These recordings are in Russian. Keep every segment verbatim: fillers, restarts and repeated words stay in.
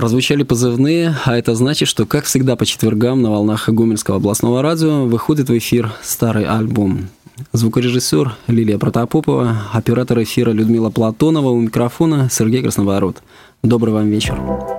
Прозвучали позывные, а это значит, что, как всегда, по четвергам на волнах Гомельского областного радио выходит в эфир старый альбом. Звукорежиссер Лилия Протопопова, оператор эфира Людмила Платонова, у микрофона Сергей Красноворот. Добрый вам вечер.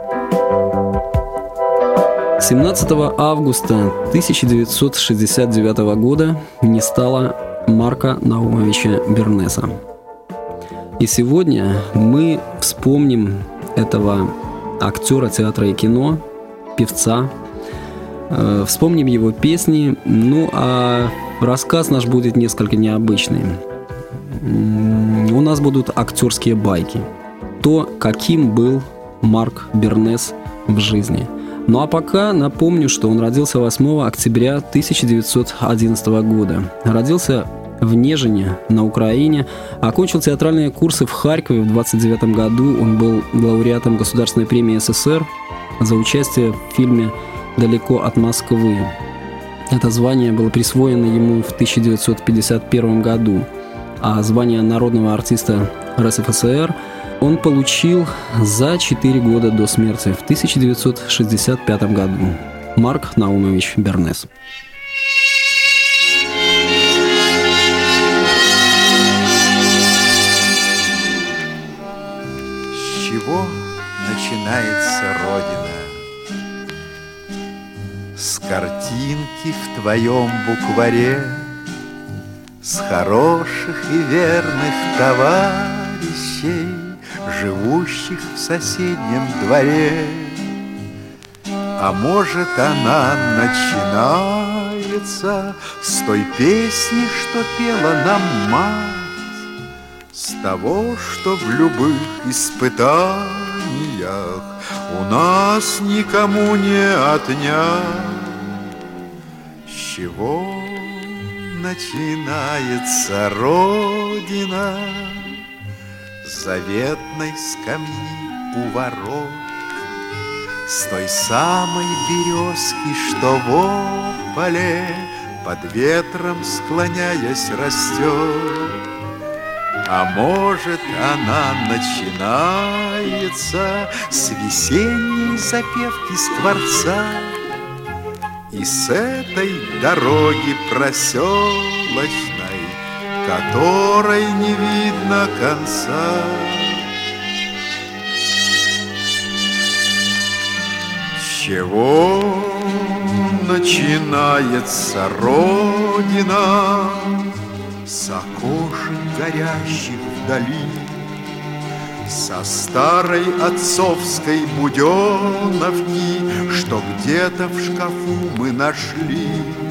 семнадцатого августа тысяча девятьсот шестьдесят девятого года не стало Марка Наумовича Бернеса. И сегодня мы вспомним этого актера театра и кино, певца, э, вспомним его песни, ну а рассказ наш будет несколько необычный. У нас будут актерские байки. То, каким был Марк Бернес в жизни. Ну а пока напомню, что он родился восьмого октября тысяча девятьсот одиннадцатого года. Родился в Нежине, на Украине. Окончил театральные курсы в Харькове в двадцать девятом году. Он был лауреатом Государственной премии СССР за участие в фильме «Далеко от Москвы». Это звание было присвоено ему в тысяча девятьсот пятьдесят первом году, а звание народного артиста РСФСР он получил за четыре года до смерти в тысяча девятьсот шестьдесят пятом году. Марк Наумович Бернес. С чего начинается Родина? С картинки в твоем букваре, с хороших и верных товарищей, живущих в соседнем дворе. А может, она начинается с той песни, что пела нам мать, с того, что в любых испытаниях у нас никому не отнять. С чего начинается Родина? С заветной скамьи у ворот, с той самой березки, что в поле под ветром склоняясь растет. А может, она начинается с весенней запевки скворца и с этой дороги проселочной, которой не видно конца. С чего начинается Родина? С окошек горящих вдали, со старой отцовской буденовки, что где-то в шкафу мы нашли.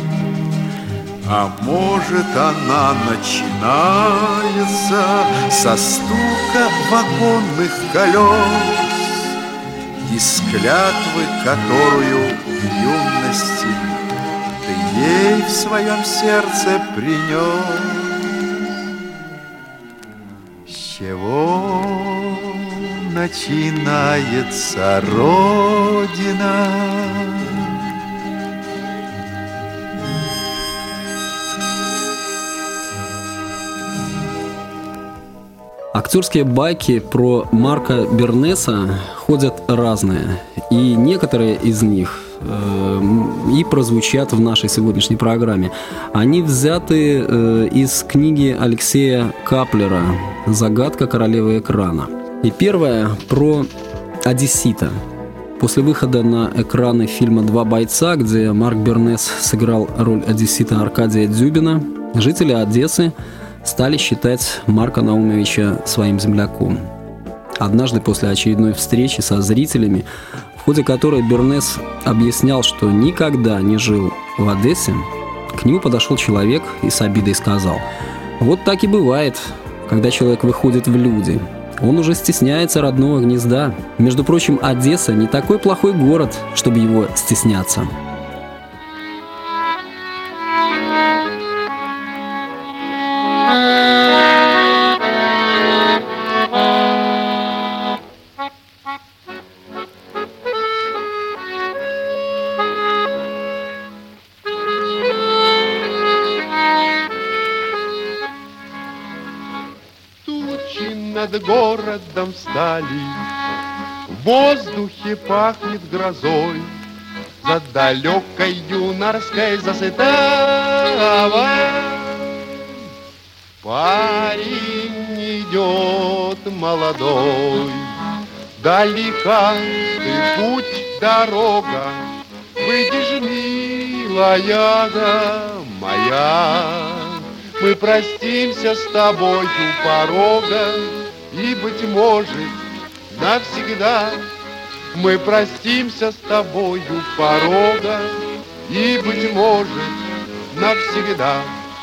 А может, она начинается со стука вагонных колес и с клятвы, которую в юности ты ей в своем сердце принес. С чего начинается Родина? Актерские байки про Марка Бернеса ходят разные, и некоторые из них э, и прозвучат в нашей сегодняшней программе. Они взяты э, из книги Алексея Каплера «Загадка королевы экрана». И первая про одессита. После выхода на экраны фильма «Два бойца», где Марк Бернес сыграл роль одессита Аркадия Дзюбина, жители Одессы стали считать Марка Наумовича своим земляком. Однажды после очередной встречи со зрителями, в ходе которой Бернес объяснял, что никогда не жил в Одессе, к нему подошел человек и с обидой сказал: «Вот так и бывает, когда человек выходит в люди. Он уже стесняется родного гнезда. Между прочим, Одесса не такой плохой город, чтобы его стесняться». Над городом встали, В воздухе пахнет грозой, за далекой юнорской засытава. Парень идет молодой, далека ты путь, дорога. Выйдешь, милая моя, мы простимся с тобой у порога, и, быть может, навсегда. Мы простимся с тобою порога, и, быть может, навсегда.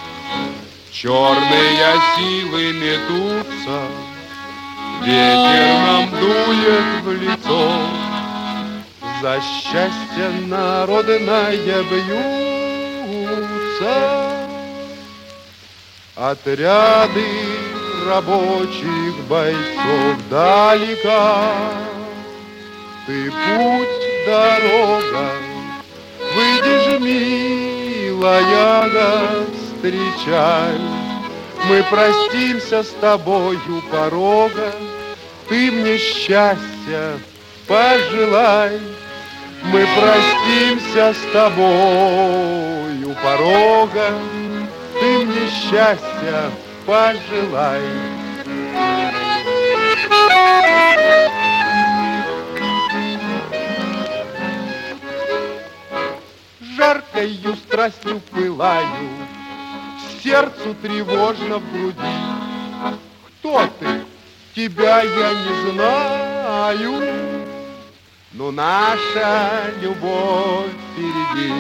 Черные силы метутся, ветер нам дует в лицо. За счастье народное бьются отряды рабочих бойцов далека. Ты путь, дорога, выйдешь, милая, встречай. Мы простимся с тобою порога, ты мне счастья пожелай. Мы простимся с тобою порога, ты мне счастья пожелай. Жаркою страстью пылаю, сердцу тревожно в груди. Кто ты? Тебя я не знаю, но наша любовь впереди.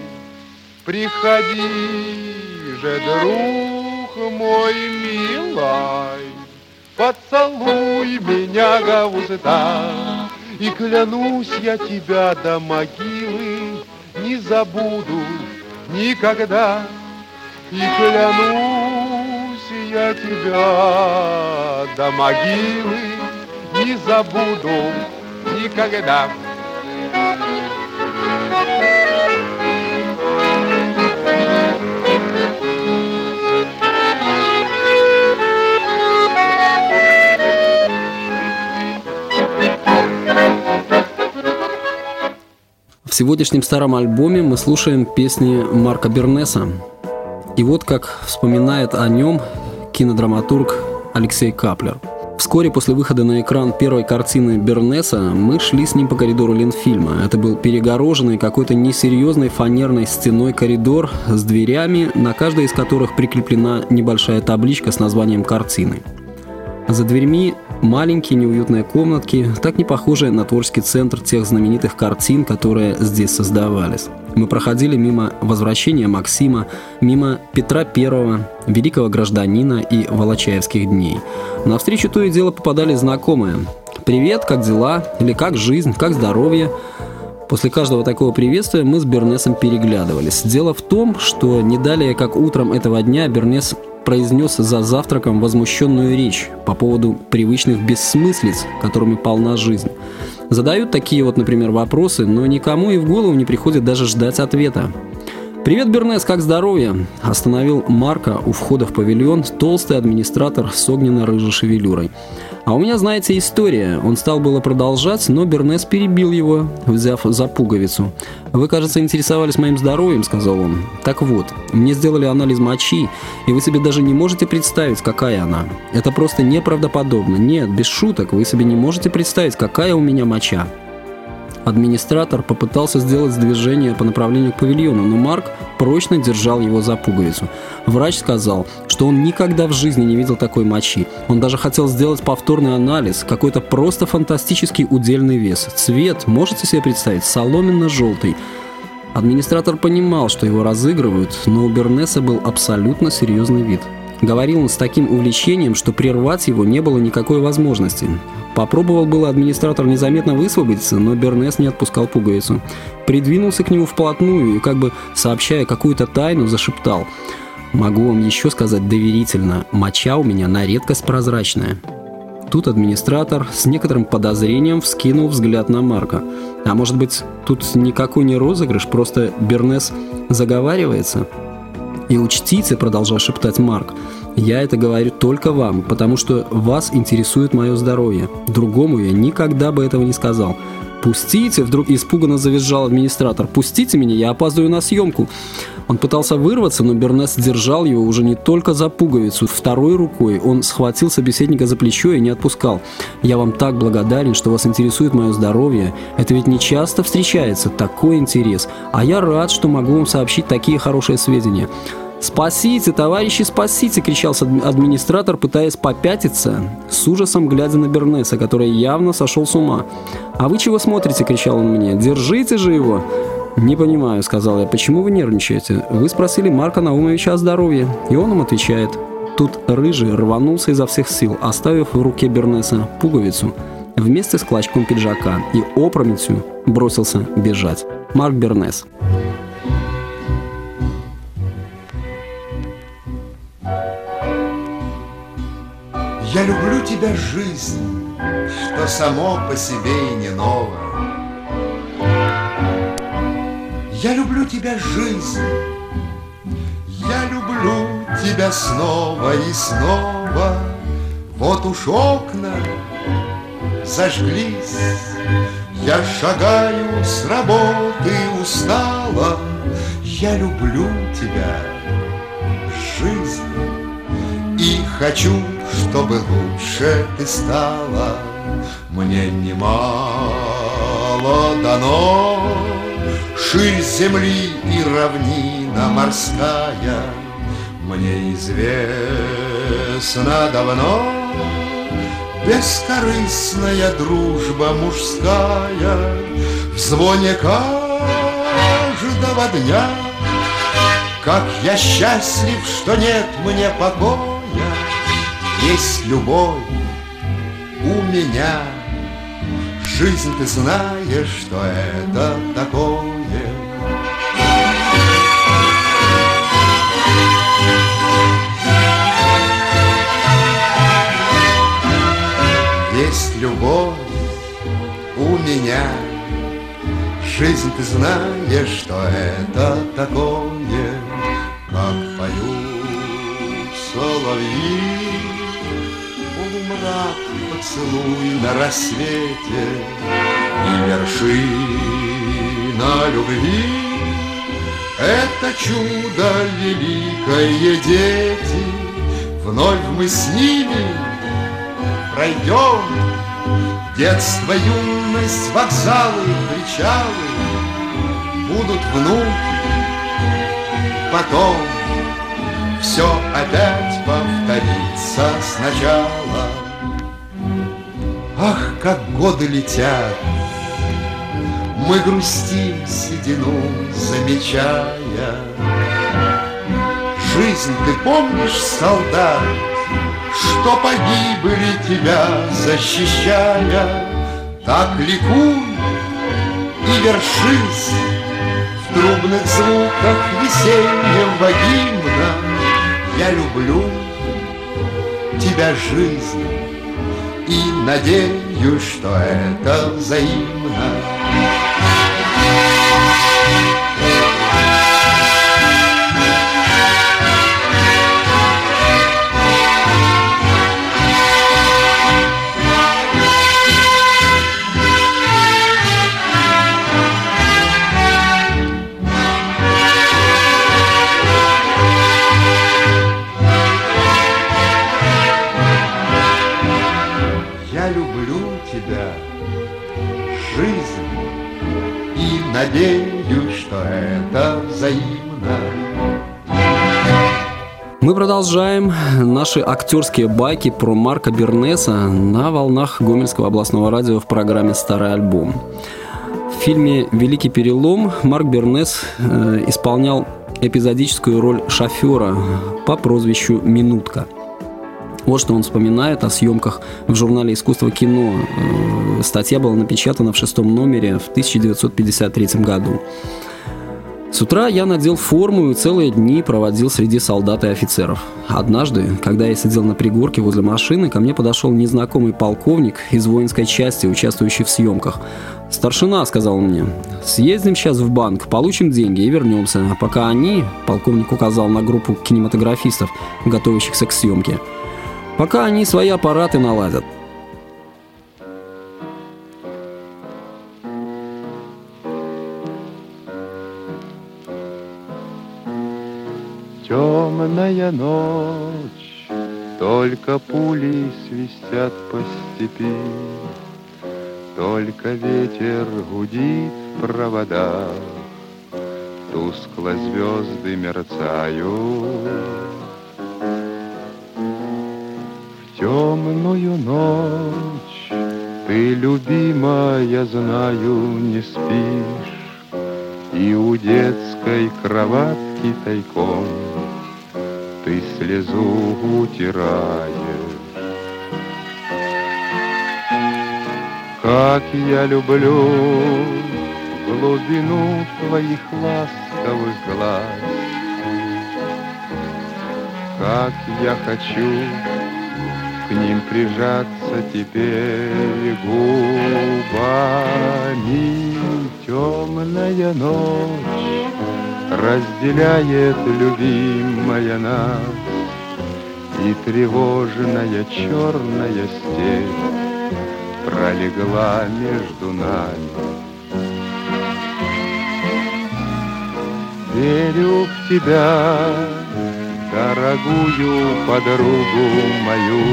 Приходи же, друг мой милый, поцелуй меня в уста, и клянусь я тебя до могилы не забуду никогда. И клянусь я тебя до могилы не забуду никогда. В сегодняшнем старом альбоме мы слушаем песни Марка Бернеса. И вот как вспоминает о нем кинодраматург Алексей Каплер. Вскоре после выхода на экран первой картины Бернеса мы шли с ним по коридору Ленфильма. Это был перегороженный какой-то несерьезной фанерной стеной коридор с дверями, на каждой из которых прикреплена небольшая табличка с названием картины. За дверьми маленькие неуютные комнатки, так не похожие на творческий центр тех знаменитых картин, которые здесь создавались. Мы проходили мимо «Возвращения Максима», мимо Петра Первого, «Великого гражданина» и «Волочаевских дней». Навстречу то и дело попадали знакомые. «Привет, как дела?» или «Как жизнь?», «Как здоровье?». После каждого такого приветствия мы с Бернесом переглядывались. Дело в том, что не далее, как утром этого дня, Бернес произнес за завтраком возмущенную речь по поводу привычных бессмыслиц, которыми полна жизнь. Задают такие вот, например, вопросы, но никому и в голову не приходит даже ждать ответа. «Привет, Бернес, как здоровье?» – остановил Марка у входа в павильон толстый администратор с огненно-рыжей шевелюрой. «А у меня, знаете, история». Он стал было продолжать, но Бернес перебил его, взяв за пуговицу. «Вы, кажется, интересовались моим здоровьем», – сказал он. «Так вот, мне сделали анализ мочи, и вы себе даже не можете представить, какая она. Это просто неправдоподобно. Нет, без шуток, вы себе не можете представить, какая у меня моча». Администратор попытался сделать движение по направлению к павильону, но Марк прочно держал его за пуговицу. Врач сказал, что он никогда в жизни не видел такой мочи. Он даже хотел сделать повторный анализ, какой-то просто фантастический удельный вес. Цвет, можете себе представить, соломенно-желтый. Администратор понимал, что его разыгрывают, но у Бернеса был абсолютно серьезный вид. Говорил он с таким увлечением, что прервать его не было никакой возможности. Попробовал было администратор незаметно высвободиться, но Бернес не отпускал пуговицу. Придвинулся к нему вплотную и, как бы сообщая какую-то тайну, зашептал: «Могу вам еще сказать доверительно, моча у меня на редкость прозрачная». Тут администратор с некоторым подозрением вскинул взгляд на Марка. А может быть, тут никакой не розыгрыш, просто Бернес заговаривается? И учтите, продолжал шептать Марк, я это говорю только вам, потому что вас интересует мое здоровье. Другому я никогда бы этого не сказал. «Пустите!» – вдруг испуганно завизжал администратор. «Пустите меня, я опаздываю на съемку!» Он пытался вырваться, но Бернес держал его уже не только за пуговицу. Второй рукой он схватил собеседника за плечо и не отпускал. «Я вам так благодарен, что вас интересует мое здоровье. Это ведь не часто встречается, такой интерес. А я рад, что могу вам сообщить такие хорошие сведения». «Спасите, товарищи, спасите!» – кричал администратор, пытаясь попятиться, с ужасом глядя на Бернеса, который явно сошел с ума. «А вы чего смотрите?» – кричал он мне. «Держите же его!» «Не понимаю», – сказал я, – «почему вы нервничаете? Вы спросили Марка Наумовича о здоровье». И он им отвечает. Тут Рыжий рванулся изо всех сил, оставив в руке Бернеса пуговицу вместе с клочком пиджака и опрометью бросился бежать. Марк Бернес. Я люблю тебя, жизнь, что само по себе и не ново. Я люблю тебя, жизнь, я люблю тебя снова и снова. Вот уж окна зажглись, я шагаю с работы устала. Я люблю тебя, жизнь, и хочу, чтобы лучше ты стала. Мне немало дано, ширь земли и равнина морская. Мне известно давно бескорыстная дружба мужская. В звоне каждого дня, как я счастлив, что нет мне покоя. Есть любовь у меня, жизнь, ты знаешь, что это такое. Есть любовь у меня, жизнь, ты знаешь, что это такое. Как поют соловьи, полумрак поцелуй на рассвете, и вершина любви — это чудо великое, дети. Вновь мы с ними пройдем детство, юность, вокзалы, причалы. Будут внуки, потом все опять повторится сначала. Ах, как годы летят, мы грустим, седину замечая. Жизнь, ты помнишь, солдат, что погибли тебя защищая? Так ликуй и вершись в трубных звуках весеннего гимна. Я люблю тебя, жизнь, и надеюсь, что это взаимно. Надеюсь, что это взаимно. Мы продолжаем наши актерские байки про Марка Бернеса на волнах Гомельского областного радио в программе «Старый альбом». В фильме «Великий перелом» Марк Бернес э, исполнял эпизодическую роль шофера по прозвищу «Минутка». Вот что он вспоминает о съемках в журнале «Искусство кино». Статья была напечатана в шестом номере в тысяча девятьсот пятьдесят третьем году. С утра я надел форму и целые дни проводил среди солдат и офицеров. Однажды, когда я сидел на пригорке возле машины, ко мне подошел незнакомый полковник из воинской части, участвующий в съемках. «Старшина», — сказал он мне, — «съездим сейчас в банк, получим деньги и вернемся. А пока они», — полковник указал на группу кинематографистов, готовящихся к съемке, «пока они свои аппараты наладят». Темная ночь, только пули свистят по степи, только ветер гудит в проводах, тускло звезды мерцают. В темную ночь ты, любимая, знаю, не спишь, и у детской кроватки тайком ты слезу утираешь. Как я люблю глубину твоих ласковых глаз, как я хочу к ним прижаться теперь губами. Темная ночь разделяет, любимая, нас, и тревожная черная степь пролегла между нами. Верю в тебя, дорогую подругу мою,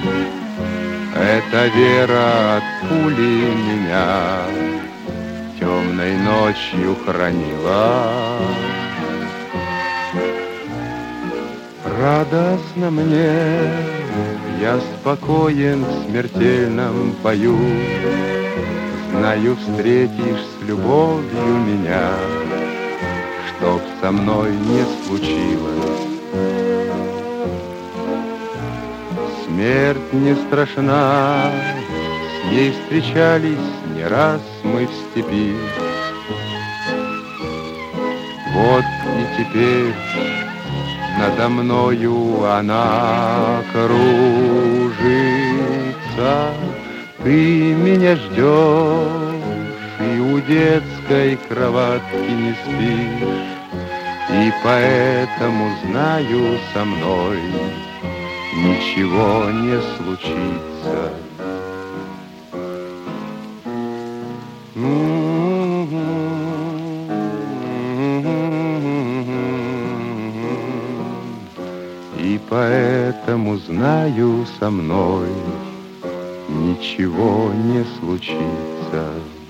эта вера от пули меня темной ночью хранила. Радостно мне, я спокоен в смертельном бою, знаю, встретишь с любовью меня, чтоб со мной не случилось. Смерть не страшна, с ней встречались не раз мы в степи. Вот и теперь надо мною она кружится. Ты меня ждешь и у детской кроватки не спишь, и поэтому знаю, со мной ничего не случится. И поэтому знаю, со мной ничего не случится.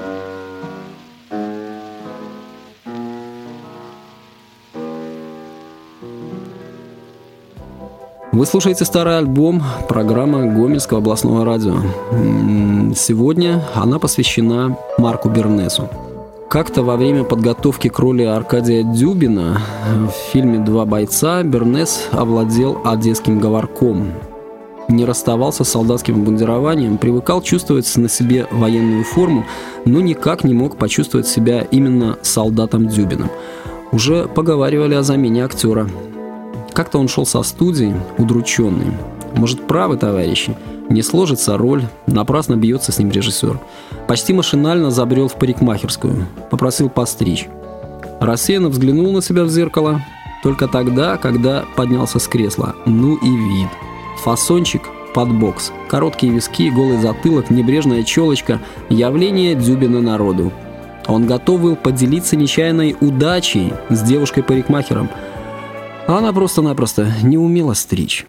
Вы слушаете старый альбом, программа Гомельского областного радио. Сегодня она посвящена Марку Бернесу. Как-то во время подготовки к роли Аркадия Дюбина в фильме «Два бойца» Бернес овладел одесским говорком. Не расставался с солдатским обмундированием, привыкал чувствовать на себе военную форму, но никак не мог почувствовать себя именно солдатом Дюбиным. Уже поговаривали о замене актера. Как-то он шел со студии, удрученный. Может, правы, товарищи? Не сложится роль, напрасно бьется с ним режиссер. Почти машинально забрел в парикмахерскую, попросил постричь. Рассеянно взглянул на себя в зеркало, только тогда, когда поднялся с кресла. Ну и вид. Фасончик под бокс, короткие виски, голый затылок, небрежная челочка, явление Дюбина народу. Он готов был поделиться нечаянной удачей с девушкой-парикмахером, а она просто-напросто не умела стричь.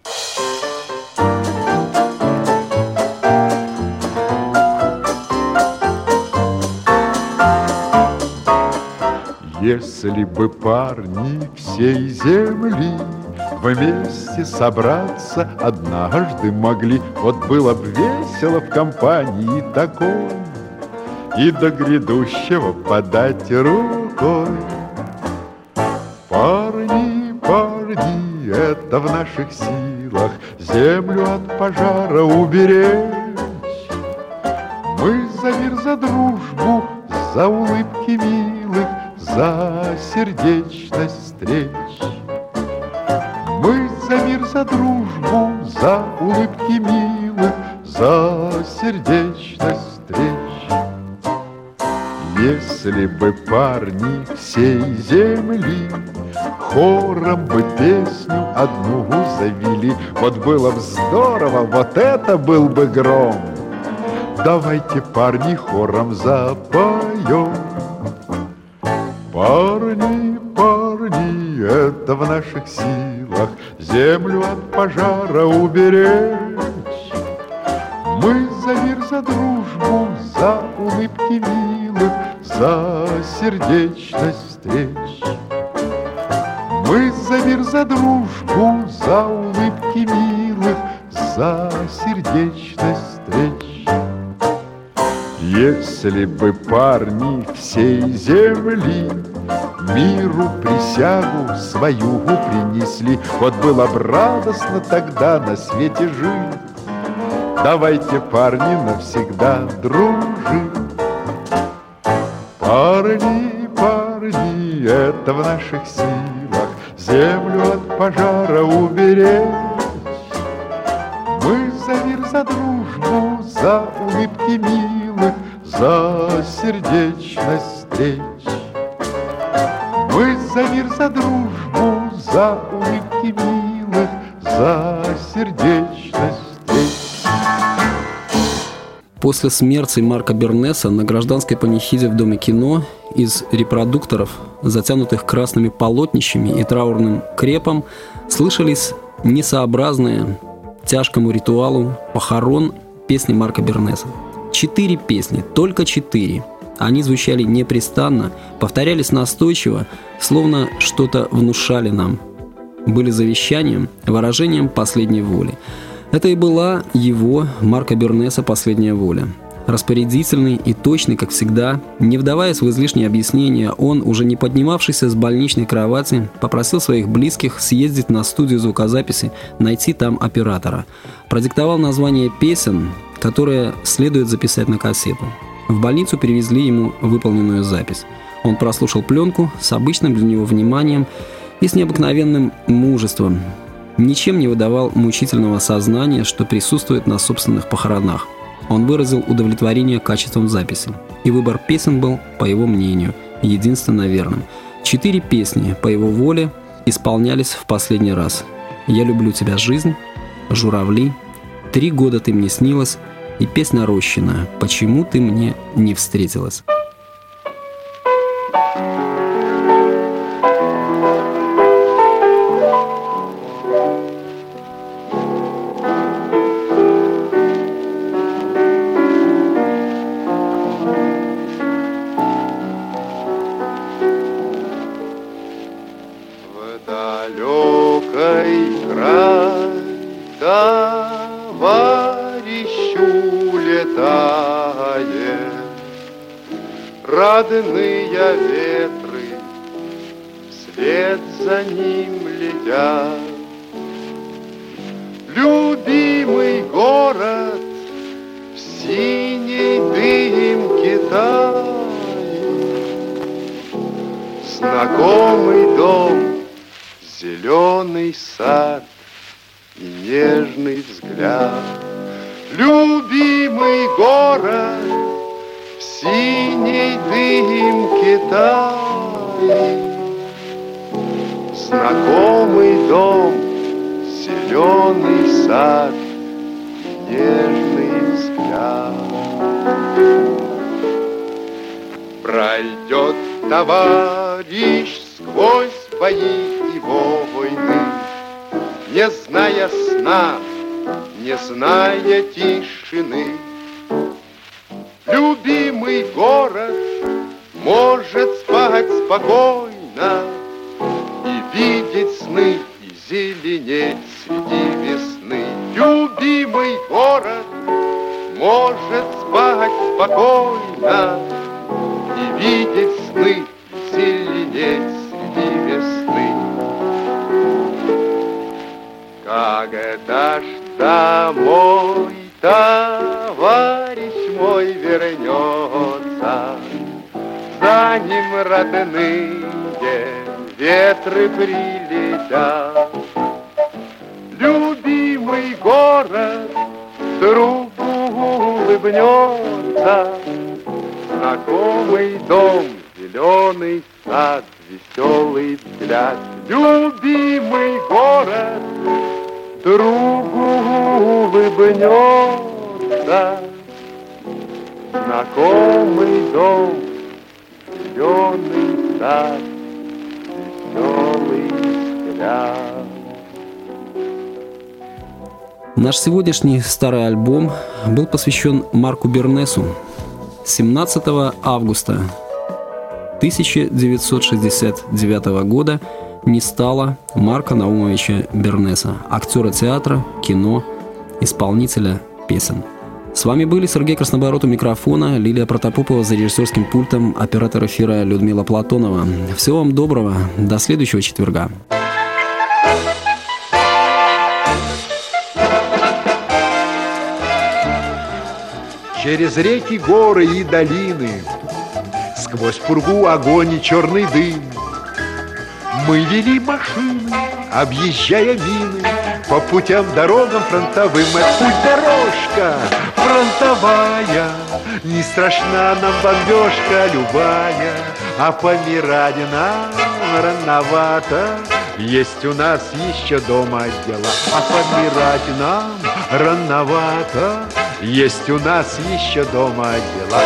Если бы парни всей земли вместе собраться однажды могли, вот было бы весело в компании такой, и до грядущего подать рукой. Парни, парни, это в наших силах землю от пожара уберечь. Мы за мир, за дружбу, за улыбки милых за сердечность встреч. Мы за мир, за дружбу, за улыбки милых, за сердечность встреч. Если бы парни всей земли хором бы песню одну завели, вот было бы здорово, вот это был бы гром. Давайте, парни, хором запоем. Парни, парни, это в наших силах землю от пожара уберечь. Мы за мир, за дружбу, за улыбки милых, за сердечность встреч. Мы за мир, за дружбу, за улыбки милых, за сердечность встреч. Если бы парни всей земли миру присягу свою принесли, вот было бы радостно тогда на свете жить. Давайте, парни, навсегда дружить. Парни, парни, это в наших силах землю от пожара уберечь. Мы за мир, за дружбу, за улыбки милых, за сердечность встреч. Мы за мир, за дружбу, за улыбки милых, за сердечность встреч. После смерти Марка Бернеса на гражданской панихиде в Доме кино из репродукторов, затянутых красными полотнищами и траурным крепом, слышались несообразные тяжкому ритуалу похорон песни Марка Бернеса. Четыре песни, только четыре. Они звучали непрестанно, повторялись настойчиво, словно что-то внушали нам. Были завещанием, выражением последней воли. Это и была его, Марка Бернеса, последняя воля. Распорядительный и точный, как всегда, не вдаваясь в излишние объяснения, он, уже не поднимавшийся с больничной кровати, попросил своих близких съездить на студию звукозаписи, найти там оператора. Продиктовал название песен, которые следует записать на кассету. В больницу перевезли ему выполненную запись. Он прослушал пленку с обычным для него вниманием и с необыкновенным мужеством. Ничем не выдавал мучительного сознания, что присутствует на собственных похоронах. Он выразил удовлетворение качеством записи. И выбор песен был, по его мнению, единственно верным. Четыре песни, по его воле, исполнялись в последний раз. «Я люблю тебя, жизнь», «Журавли», «Три года ты мне снилась» и песня Рощина «Почему ты мне не встретилась». Родные ветры вслед за ним летят. Любимый город в синей дымке тает. Знакомый дом, зеленый сад и нежный взгляд. Любимый город в синей дымке тает. Знакомый дом, зеленый сад и нежный взгляд. Пройдет товарищ сквозь бои и войны, не зная сна, не зная тишины. Любимый город может спать спокойно и видеть сны, и зеленеть среди весны. Любимый город может спать спокойно и видеть сны, и зеленеть среди весны. Когда ж домой товарищ мой вернется, за ним родные ветреные ветры прилетят. Любимый город другу улыбнется, знакомый дом, зеленый сад, веселый взгляд. Любимый город другу улыбнется, знакомый дом, зеленый сад, веселый взгляд. Наш сегодняшний старый альбом был посвящен Марку Бернесу. семнадцатого августа тысяча девятьсот шестьдесят девятого года не стало Марка Наумовича Бернеса, актера театра, кино, исполнителя песен. С вами были Сергей Краснобород у микрофона, Лилия Протопопова за режиссерским пультом, оператор эфира Людмила Платонова. Всего вам доброго, до следующего четверга. Через реки, горы и долины, сквозь пургу, огонь и черный дым, мы вели машины, объезжая мины, по путям, дорогам фронтовым. Это путь дорожка фронтовая, не страшна нам бомбежка любая, а помирать нам рановато, есть у нас еще дома дела. А помирать нам рановато, есть у нас еще дома дела.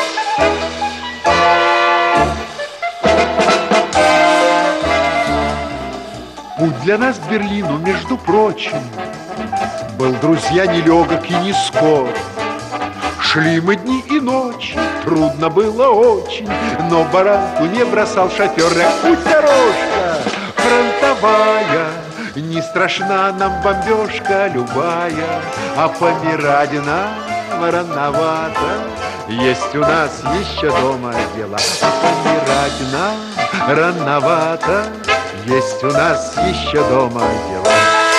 Путь для нас к Берлину, между прочим, был, друзья, нелегок и не скор. Шли мы дни и ночи, трудно было очень, но баранку не бросал шофер. Путь дорожка фронтовая, не страшна нам бомбежка любая, а помирать нам рановато, есть у нас еще дома дела. А помирать нам рановато, есть у нас еще дома дела.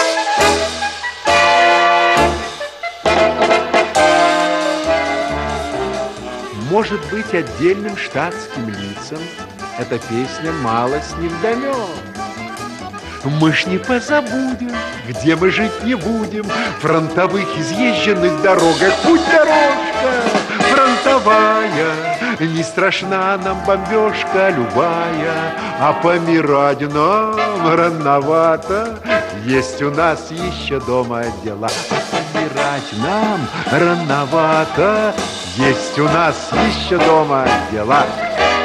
Может быть, отдельным штатским лицам эта песня мало с ним далек. Мы ж не позабудем, где мы жить не будем, фронтовых изъезженных дорогах. Путь дорожка фронтовая, не страшна нам бомбежка любая, а помирать нам рановато, есть у нас еще дома дела. А помирать нам рановато, есть у нас еще дома дела.